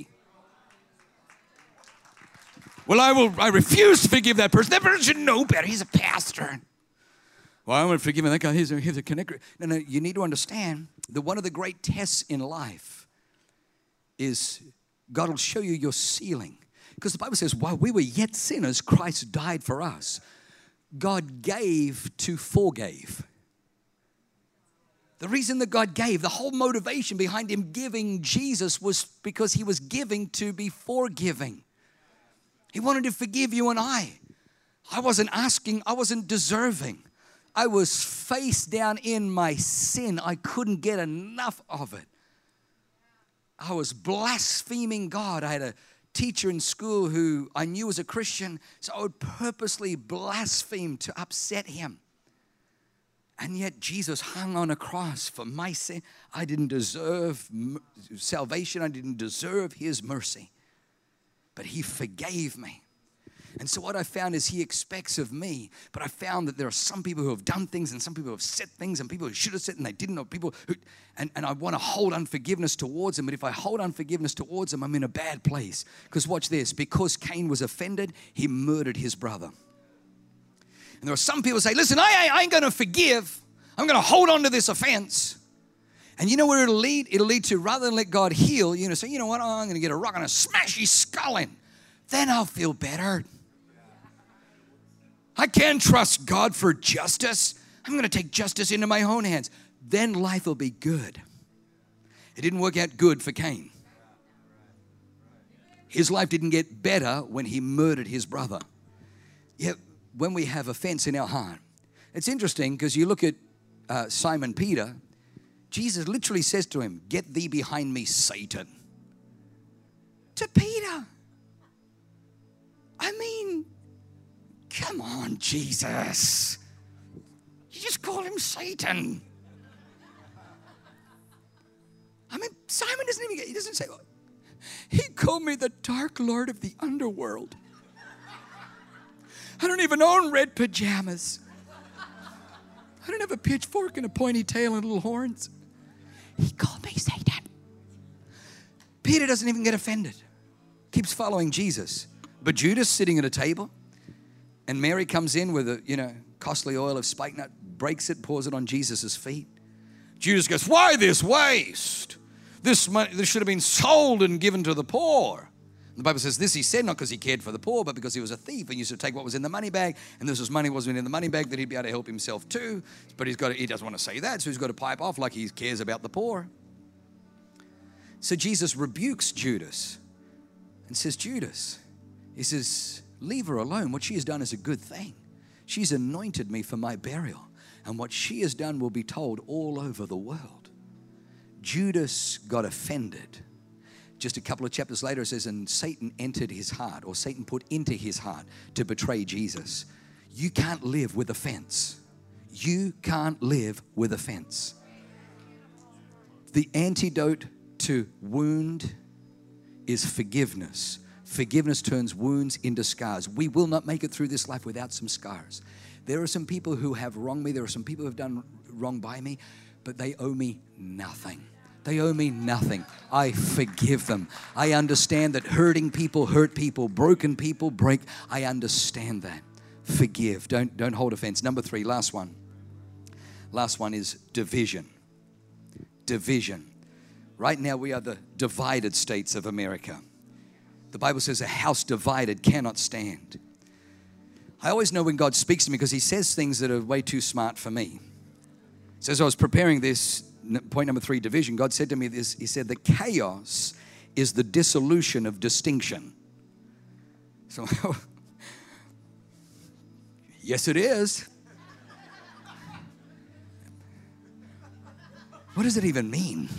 Well, I refuse to forgive that person. That person should know better. He's a pastor. Well, I'm going to forgive him. That guy, he's a connector. No, you need to understand that one of the great tests in life is God will show you your ceiling. Because the Bible says, while we were yet sinners, Christ died for us. God gave to forgave. The reason that God gave, the whole motivation behind him giving Jesus was because he was giving to be forgiving. He wanted to forgive you and I. I wasn't asking, I wasn't deserving. I was face down in my sin. I couldn't get enough of it. I was blaspheming God. I had a teacher in school who I knew was a Christian, so I would purposely blaspheme to upset him. And yet Jesus hung on a cross for my sin. I didn't deserve salvation. I didn't deserve his mercy. But he forgave me. And so what I found is he expects of me, but I found that there are some people who have done things and some people who have said things and people who should have said and they didn't, or people who, and I want to hold unforgiveness towards them. But if I hold unforgiveness towards them, I'm in a bad place. Because watch this, because Cain was offended, he murdered his brother. And there are some people who say, listen, I ain't going to forgive. I'm going to hold on to this offense. And you know where it'll lead? It'll lead to, rather than let God heal, say, you know what, I'm going to get a rock and smash his skull in. Then I'll feel better. I can't trust God for justice. I'm going to take justice into my own hands. Then life will be good. It didn't work out good for Cain. His life didn't get better when he murdered his brother. Yet when we have offense in our heart, it's interesting because you look at Simon Peter, Jesus literally says to him, get thee behind me, Satan. To Peter. I mean, come on, Jesus. You just call him Satan. I mean, Simon he doesn't say, he called me the dark lord of the underworld. I don't even own red pajamas. I don't have a pitchfork and a pointy tail and little horns. He called me Satan. Peter doesn't even get offended. keeps following Jesus. But Judas sitting at a table, and Mary comes in with a, costly oil of spikenard, breaks it, pours it on Jesus' feet. Judas goes, why this waste? This should have been sold and given to the poor. The Bible says this he said, not because he cared for the poor, but because he was a thief and used to take what was in the money bag, and this was money wasn't in the money bag that he'd be able to help himself too. But he doesn't want to say that, so he's got to pipe off like he cares about the poor. So Jesus rebukes Judas and says, Judas, he says, leave her alone. What she has done is a good thing. She's anointed me for my burial, and what she has done will be told all over the world. Judas got offended. Just a couple of chapters later, it says, and Satan entered his heart, or Satan put into his heart to betray Jesus. You can't live with offense. You can't live with offense. The antidote to wound is forgiveness. Forgiveness turns wounds into scars. We will not make it through this life without some scars. There are some people who have wronged me. There are some people who have done wrong by me, but they owe me nothing. They owe me nothing. I forgive them. I understand that hurting people hurt people, broken people break. I understand that. Forgive. Don't hold offense. Number 3, last one. Last one is division. Division. Right now we are the divided states of America. The Bible says a house divided cannot stand. I always know when God speaks to me because he says things that are way too smart for me. So as I was preparing this, point number 3, division, God said to me this, he said, the chaos is the dissolution of distinction. So, yes it is. What does it even mean?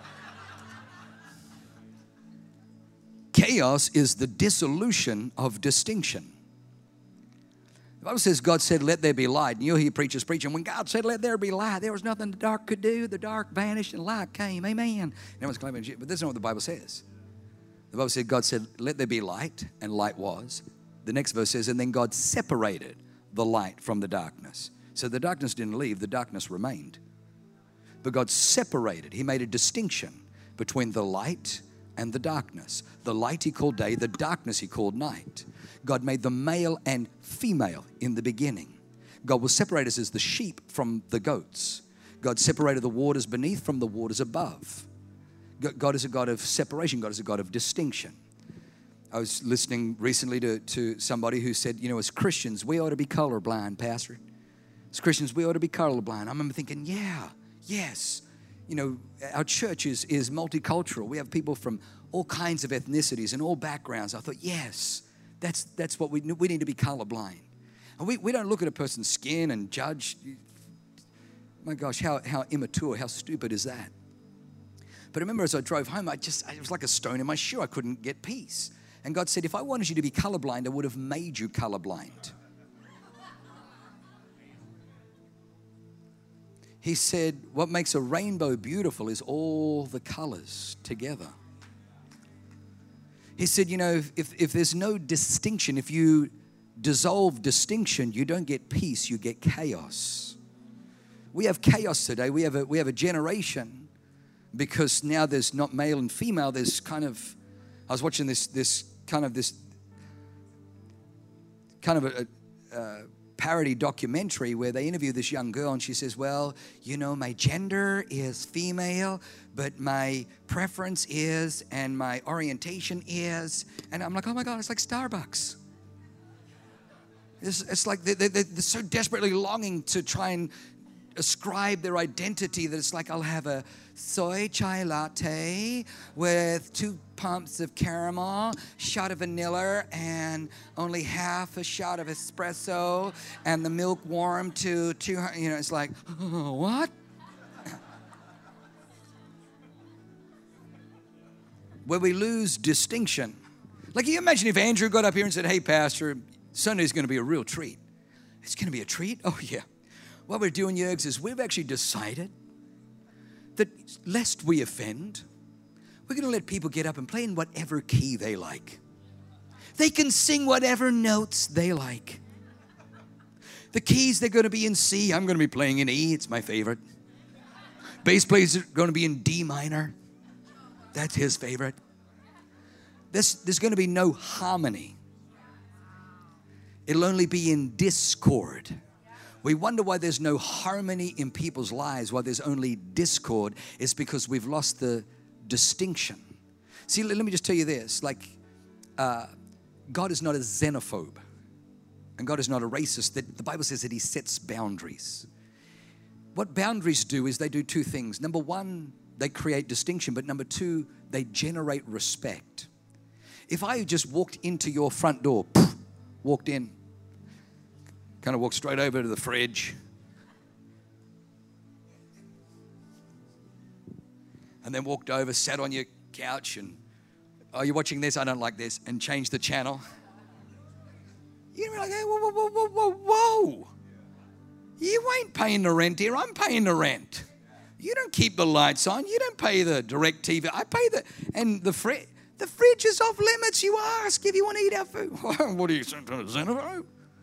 Chaos is the dissolution of distinction. The Bible says God said, let there be light. And you'll hear preachers preaching, when God said, let there be light, there was nothing the dark could do. The dark vanished and light came. Amen. Everyone's claiming shit, but that's not what the Bible says. The Bible said, God said, let there be light, and light was. The next verse says, and then God separated the light from the darkness. So the darkness didn't leave, the darkness remained. But God separated. He made a distinction between the light and the darkness. The light he called day, the darkness he called night. God made the male and female in the beginning. God will separate us as the sheep from the goats. God separated the waters beneath from the waters above. God is a God of separation. God is a God of distinction. I was listening recently to somebody who said, as Christians, we ought to be colorblind, Pastor. As Christians, we ought to be colorblind. I remember thinking, yes. Our church is multicultural. We have people from all kinds of ethnicities and all backgrounds. I thought, yes, that's what we need to be colorblind. And we don't look at a person's skin and judge. My gosh, how immature, how stupid is that? But I remember as I drove home, it was like a stone in my shoe. I couldn't get peace. And God said, if I wanted you to be colorblind, I would have made you colorblind. He said, what makes a rainbow beautiful is all the colors together. He said, if there's no distinction, if you dissolve distinction, you don't get peace, you get chaos. We have chaos today. We have a generation, because now there's not male and female. There's I was watching this kind of a parody documentary where they interview this young girl, and she says, well, my gender is female, but my preference is, and my orientation is, and I'm like, oh my God, it's like Starbucks. It's like they're so desperately longing to try and ascribe their identity that it's like, I'll have a soy chai latte with 2 pumps of caramel, shot of vanilla, and only half a shot of espresso, and the milk warm to 200. It's like, oh, what? Where we lose distinction. Like, can you imagine if Andrew got up here and said, hey, Pastor, Sunday's going to be a real treat. It's going to be a treat? Oh, yeah. What we're doing, Yergs, is we've actually decided that lest we offend, we're going to let people get up and play in whatever key they like. They can sing whatever notes they like. The keys, they're going to be in C. I'm going to be playing in E. It's my favorite. Bass players are going to be in D minor. That's his favorite. There's going to be no harmony. It'll only be in discord. We wonder why there's no harmony in people's lives, why there's only discord. It's because we've lost the distinction. See, let me just tell you this. Like, God is not a xenophobe. And God is not a racist. The Bible says that He sets boundaries. What boundaries do is they do two things. Number one, they create distinction. But number two, they generate respect. If I just walked into your front door, walked in, kind of walked straight over to the fridge, and then walked over, sat on your couch, and, oh, you're watching this? I don't like this, and changed the channel. You'd be like, hey, whoa, whoa, whoa, whoa, whoa. You ain't paying the rent here. I'm paying the rent. You don't keep the lights on. You don't pay the direct TV. I pay and the fridge is off limits. You ask if you want to eat our food. What are you, xenophobe?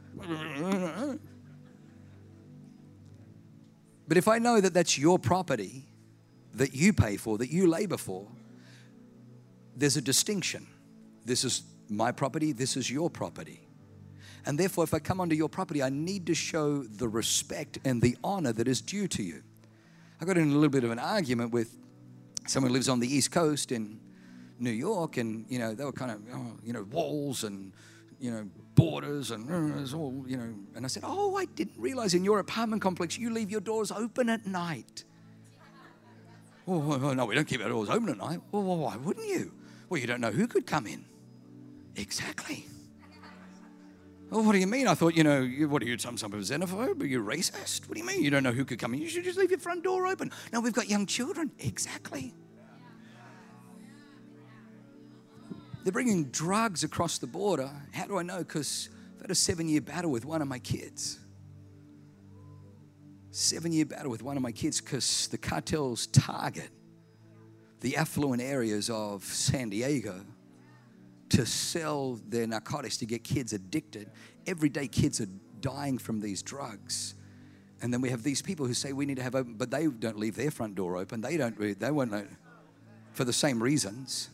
But if I know that that's your property, that you pay for, that you labor for, there's a distinction. This is my property. This is your property. And therefore, if I come onto your property, I need to show the respect and the honor that is due to you. I got in a little bit of an argument with someone who lives on the East Coast in New York, and, you know, they were kind of, walls and, borders and it's all, and I said, oh, I didn't realize in your apartment complex you leave your doors open at night. Oh, no, we don't keep our doors open at night. Well, why wouldn't you? Well, you don't know who could come in. Exactly. Oh, what do you mean? I thought, what are you, some sort of xenophobe? Are you racist? What do you mean? You don't know who could come in. You should just leave your front door open. No, we've got young children. Exactly. They're bringing drugs across the border. How do I know? Because I've had a 7-year battle with one of my kids. 7-year battle with one of my kids because the cartels target the affluent areas of San Diego to sell their narcotics, to get kids addicted. Every day kids are dying from these drugs. And then we have these people who say we need to have open, but they don't leave their front door open. They won't, for the same reasons.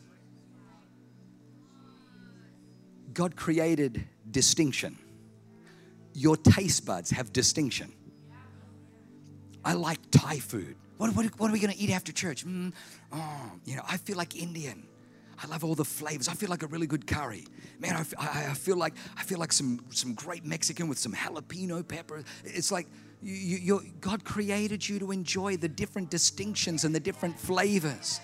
God created distinction. Your taste buds have distinction. I like Thai food. What are we going to eat after church? I feel like Indian. I love all the flavors. I feel like a really good curry. Man, I feel like some great Mexican with some jalapeno pepper. It's like God created you to enjoy the different distinctions and the different flavors.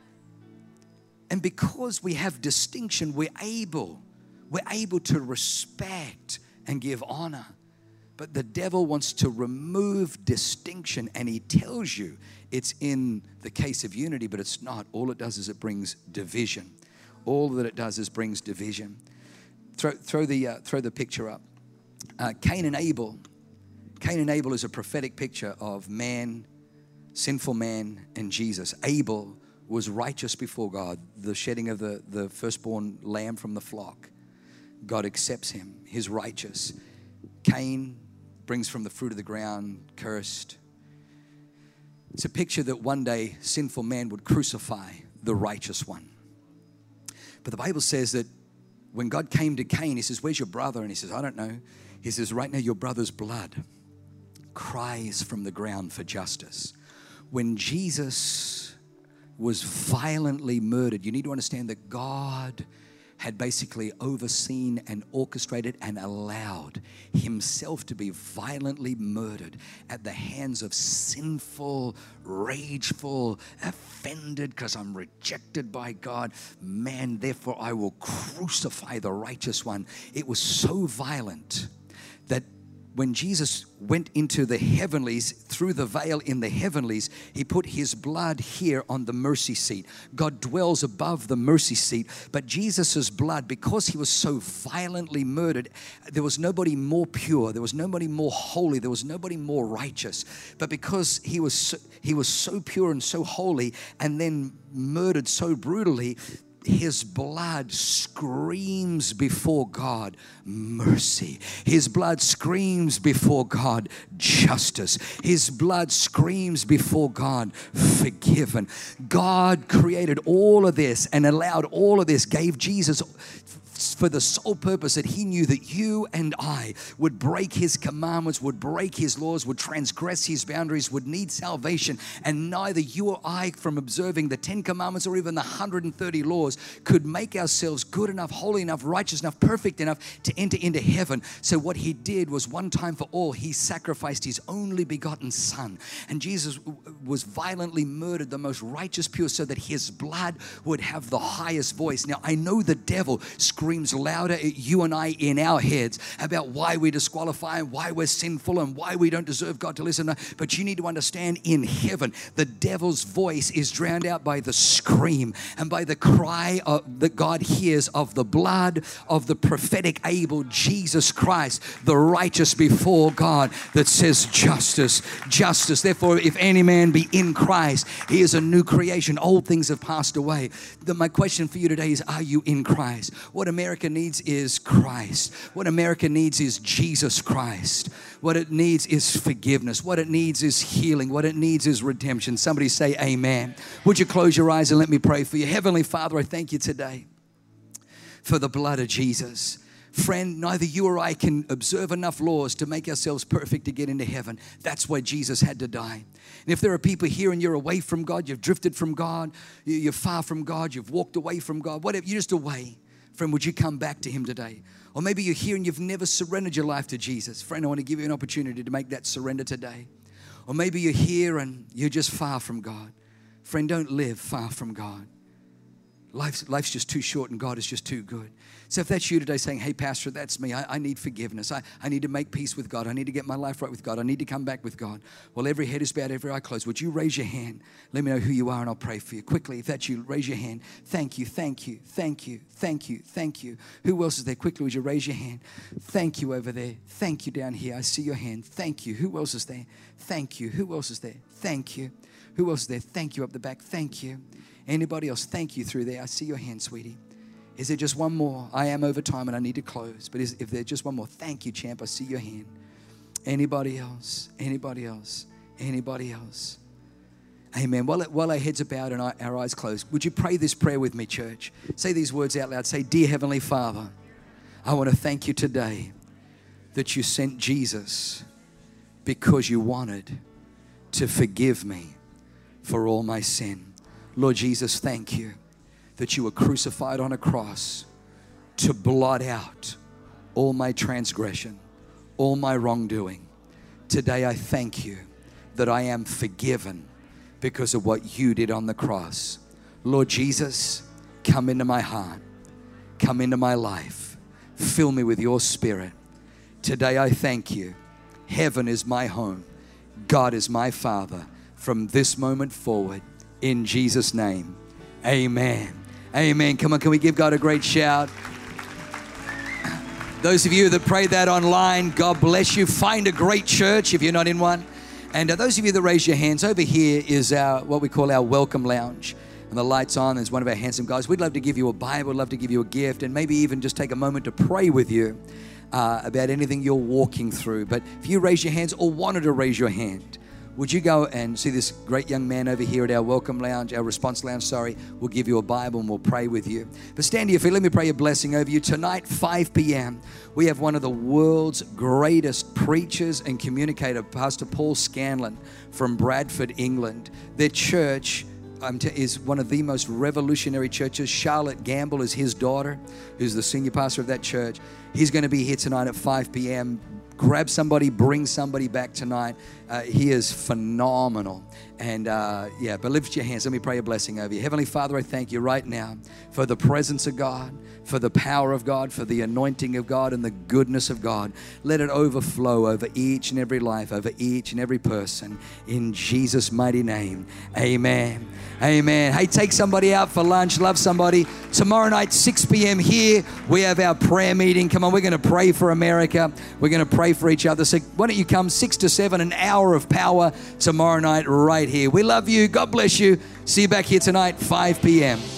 And because we have distinction, we're able to respect and give honor. But the devil wants to remove distinction, and he tells you it's in the case of unity, but it's not. All it does is it brings division. All that it does is brings division. Throw the picture up. Cain and Abel. Cain and Abel is a prophetic picture of man, sinful man, and Jesus. Abel was righteous before God. The shedding of the firstborn lamb from the flock. God accepts him. He's righteous. Cain brings from the fruit of the ground, cursed. It's a picture that one day sinful man would crucify the righteous one. But the Bible says that when God came to Cain, he says, where's your brother? And he says, I don't know. He says, right now your brother's blood cries from the ground for justice. When Jesus was violently murdered, you need to understand that God had basically overseen and orchestrated and allowed himself to be violently murdered at the hands of sinful, rageful, offended because I'm rejected by God. Man, therefore I will crucify the righteous one. It was so violent that when Jesus went into the heavenlies, through the veil in the heavenlies, he put his blood here on the mercy seat. God dwells above the mercy seat. But Jesus' blood, because he was so violently murdered, there was nobody more pure. There was nobody more holy. There was nobody more righteous. But because he was so pure and so holy and then murdered so brutally, His blood screams before God mercy. His blood screams before God justice. His blood screams before God forgiven. God created all of this and allowed all of this, gave Jesus for the sole purpose that He knew that you and I would break His commandments, would break His laws, would transgress His boundaries, would need salvation. And neither you or I, from observing the 10 commandments or even the 130 laws, could make ourselves good enough, holy enough, righteous enough, perfect enough to enter into heaven. So what He did was, one time for all, He sacrificed His only begotten Son. And Jesus was violently murdered, the most righteous, pure, so that His blood would have the highest voice. Now, I know the devil screams louder at you and I in our heads about why we disqualify and why we're sinful and why we don't deserve God to listen. But you need to understand, in heaven, the devil's voice is drowned out by the scream and by the cry that God hears of the blood of the prophetic Abel, Jesus Christ, the righteous before God, that says justice, justice. Therefore, if any man be in Christ, he is a new creation. Old things have passed away. My question for you today is, are you in Christ? What America needs is Christ. What America needs is Jesus Christ. What it needs is forgiveness. What it needs is healing. What it needs is redemption. Somebody say amen. Would you close your eyes and let me pray for you? Heavenly Father, I thank you today for the blood of Jesus. Friend, neither you or I can observe enough laws to make ourselves perfect to get into heaven. That's why Jesus had to die. And if there are people here and you're away from God, you've drifted from God, you're far from God, you've walked away from God, whatever, you're just away. Friend, would you come back to Him today? Or maybe you're here and you've never surrendered your life to Jesus. Friend, I want to give you an opportunity to make that surrender today. Or maybe you're here and you're just far from God. Friend, don't live far from God. Life's just too short and God is just too good. So if that's you today saying, hey, Pastor, that's me. I need forgiveness. I need to make peace with God. I need to get my life right with God. I need to come back with God. Well, every head is bowed, every eye closed. Would you raise your hand? Let me know who you are and I'll pray for you. Quickly, if that's you, raise your hand. Thank you, thank you, thank you, thank you, thank you. Who else is there? Quickly, would you raise your hand? Thank you over there. Thank you down here. I see your hand. Thank you. Who else is there? Thank you. Who else is there? Thank you. Who else is there? Thank you up the back. Thank you. Anybody else? Thank you through there. I see your hand, sweetie. Is there just one more? I am over time and I need to close. But if there's just one more, thank you, champ. I see your hand. Anybody else? Anybody else? Anybody else? Amen. While our heads are bowed and our eyes closed, would you pray this prayer with me, church? Say these words out loud. Say, dear Heavenly Father, I want to thank you today that you sent Jesus because you wanted to forgive me for all my sin. Lord Jesus, thank you that you were crucified on a cross to blot out all my transgression, all my wrongdoing. Today I thank you that I am forgiven because of what you did on the cross. Lord Jesus, come into my heart, come into my life, fill me with your Spirit. Today I thank you. Heaven is my home. God is my Father. From this moment forward, in Jesus' name, amen. Amen. Come on, can we give God a great shout? Those of you that prayed that online, God bless you. Find a great church if you're not in one. And those of you that raise your hands, over here is what we call our welcome lounge. And the light's on. There's one of our handsome guys. We'd love to give you a Bible, love to give you a gift, and maybe even just take a moment to pray with you about anything you're walking through. But if you raise your hands or wanted to raise your hand, would you go and see this great young man over here at our welcome lounge, our response lounge, We'll give you a Bible and we'll pray with you. But stand to your feet. Let me pray a blessing over you. Tonight, 5 p.m., we have one of the world's greatest preachers and communicator, Pastor Paul Scanlon from Bradford, England. Their church is one of the most revolutionary churches. Charlotte Gamble is his daughter, who's the senior pastor of that church. He's going to be here tonight at 5 p.m. Grab somebody, bring somebody back tonight. He is phenomenal. And but lift your hands. Let me pray a blessing over you. Heavenly Father, I thank you right now for the presence of God, for the power of God, for the anointing of God and the goodness of God. Let it overflow over each and every life, over each and every person. In Jesus' mighty name, amen. Amen. Hey, take somebody out for lunch. Love somebody. Tomorrow night, 6 p.m. here, we have our prayer meeting. Come on, we're going to pray for America. We're going to pray for each other. So why don't you come 6 to 7, an hour of power tomorrow night right here. We love you. God bless you. See you back here tonight, 5 p.m.